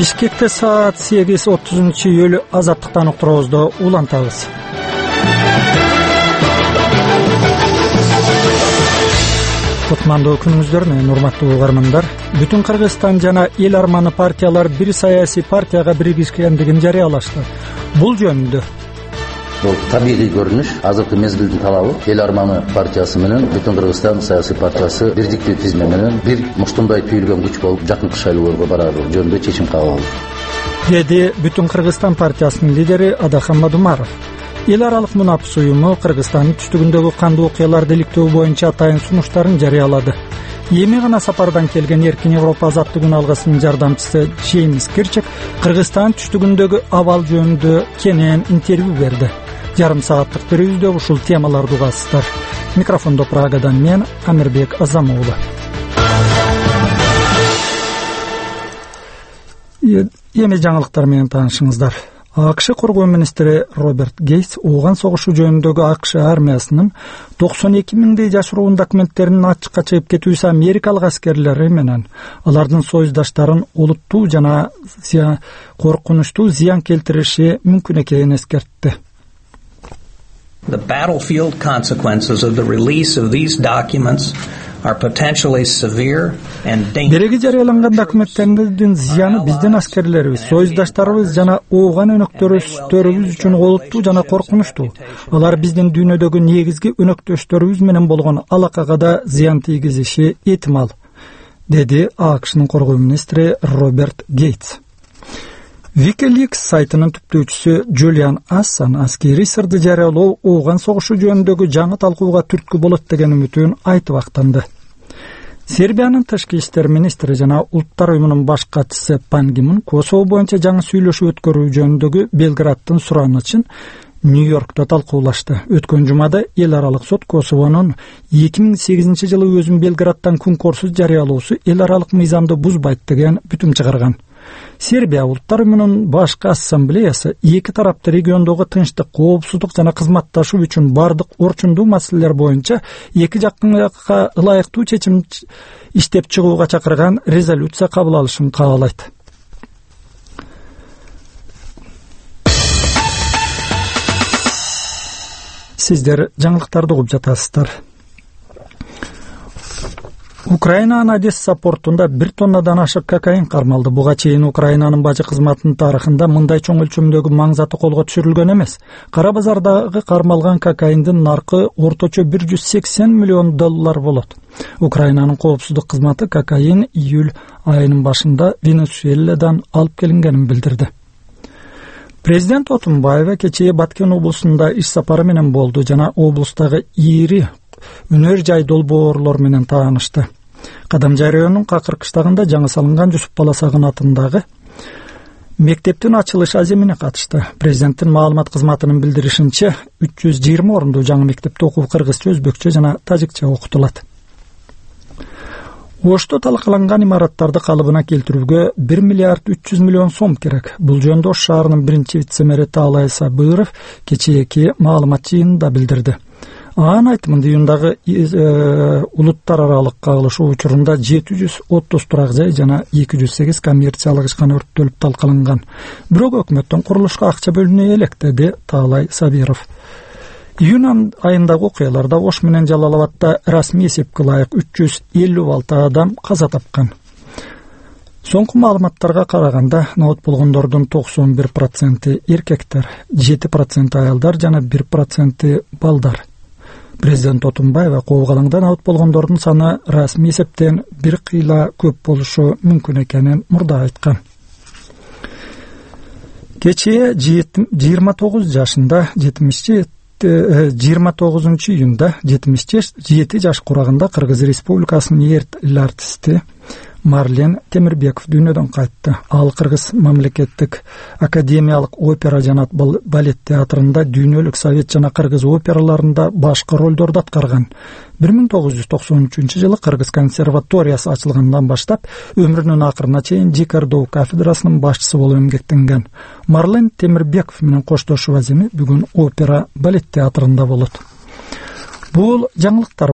Бишкекте саат 8:30 азаттыктан уктуруубузду улантабыз. Кутмандуу күнүңүздөр менен урматтуу угармандар. Бүтүн Кыргызстан жана эл арманы партиялар бир саясий партияга биригишкендигин жарыялашты. Бул жөнүндө Бул табигый көрүнүш, азыркы мезгилдин талабы. Эл арманы партиясы менен Бүтүн Кыргызстан саясий партиясы бирдиктүү тизме менен бир муштундай түйүлгөн күч болуп жакынкы шайлоолорго барары жөнүндө чечим кабыл алды, деди Бүтүн Кыргызстан партиясынын лидери Адахан Мадумаров. Эл аралык мунапыс уюму Кыргызстандын түштүгүндөгү кандуу окуяларды иликтөө боюнча атайын сунуштарын жарыялады. Эми гана сапардан келген Эркин Европа азаттык күн алгысынын жардамчысы Джеймс Кирчек Кыргызстан түштүгүндөгү абал жөнүндө кенен интервью берди. Жарым сааттык берүүбүздө ушул темаларды угасыздар. Микрофондо Прагадан мен Амирбек Азамуулу. Эми жаңылыктар менен таанышыңыздар. АКШ коргоо министри Роберт Гейтс Ооган согушу жөнүндөгү АКШ армиясынын 92 миңдей жашыруун документтеринин ачыкка чыгып кетүүсү америкалык аскерлери менен алардын союздаштарын олуттуу жана коркунучтуу зыян келтириши мүмкүн экенин эскертти. The battlefield consequences of the release of these documents are potentially severe and dangerous. Береги жарыяланган документтердин зыяны биздин аскерлерибиз, союздаштарыбыз жана ооган өнөктөрүбүз үчүн олуттуу жана коркунучтуу. Алар биздин дүйнөдөгү негизги өнөктөштөрүбүз менен болгон алакага да зыян тийгизиши этимал, деди АКШнын коргоо министри Роберт Гейтс. WikiLeaks сайтынын түптөөчүсү Джулиан Ассан аскери сырды жарыялоо Ооган согушу жөнүндөгү жаңы талкууга түрткү болот деген үмүтүн айтып актанды. Сербиянын тышкы иштер министри жана Улуттар уюмунун баш катчысы Пан Ги Мун Косово боюнча жаңы сүйлөшүү өткөрүү жөнүндөгү Белграддын суранычын Нью-Йоркто талкуулашты. Өткөн жумада эл аралык сот Косовонун 2008 жылы өзүн Белграддан күнкорсуз жарыялоосу эл аралык мыйзамды бузбайт деген бүтүм чыгарган. Сербия Улуттар уюмунун башкы ассамблеясы эки тарапты региондогу тынчтык, коопсуздук жана кызматташуу үчүн бардык орчундуу маселелер боюнча эки жакка ылайыктуу чечим иштеп чыгууга чакырган резолюция кабыл алышын каалайт. Сиздер жаңылыктарды угуп жатасыздар. Украинанын Одесса портунда 1 тоннадан ашык кокаин кармалды. Буга чейин Украинанын бажы кызматынын тарыхында мындай чоң өлчөмдөгү маңзаты колго түшүрүлгөн эмес. Кара базардагы кармалган кокаиндин наркы орточо $180 миллион болот. Украинанын коопсуздук кызматы кокаин июль айынын башында Венесуэладан алып келингенин билдирди. Президент Отунбаева кечээ Баткен облусунда иш сапары менен болду жана облустагы ири өнөр жай долбоорлор менен таанышты. Кадамжай районунун Какыр кыштагында жаңы салынган Жусуп Баласагын атындагы мектептин ачылыш аземине катышты. Президенттин маалымат кызматынын билдиришинче 320 орундуу жаңы мектепте окуу кыргызча, өзбекче жана тажикче окутулат. Ошто талкаланган имараттарды калыбына келтирүүгө 1 миллиард 300 миллион сом керек. Бул жөнүндө Ош шаарынын биринчи вице-мэри Таалай Сабыров кечээки маалымат жыйынында билдирди. Анын айтымында июндагы улуттар аралык кагылышуу учурунда 730 турак жай жана 208 коммерциялык ишкана өрттөлүп талкаланган. Бирок өкмөттөн курулушка акча бөлүнө элек, деди Таалай Сабиров. Июнь айындагы окуяларда Ош менен Жалалабадда расмий эсепке ылайык 356 адам каза тапкан. Соңку маалыматтарга караганда набат болгондордун 91% эркектер, 7% аялдар жана 1% балдар. Президент Отунбаева коопкалаңдан абат болгондордун саны расмий эсептен бир кыйла көп болушу мүмкүн экенин мурда айткан. Кечээ 29 жашында 29 июнда 77 жаш курагында Кыргыз Республикасынын эл артисти Марлен Темирбеков дүйнөдөн кайтты. Ал Кыргыз мамлекеттик академиялык опера жана балет театрында дүйнөлүк совет жана кыргыз операларында башкы ролдорду аткарган. 1993 жылы Кыргыз консерваториясы ачылгандан баштап өмүрүнүн акырына чейин Жикардоо кафедрасынын башчысы болуп эмгектенген. Марлен Темирбеков менен коштошуу аземи бүгүн опера балет театрында болот. Бул жаңылыктар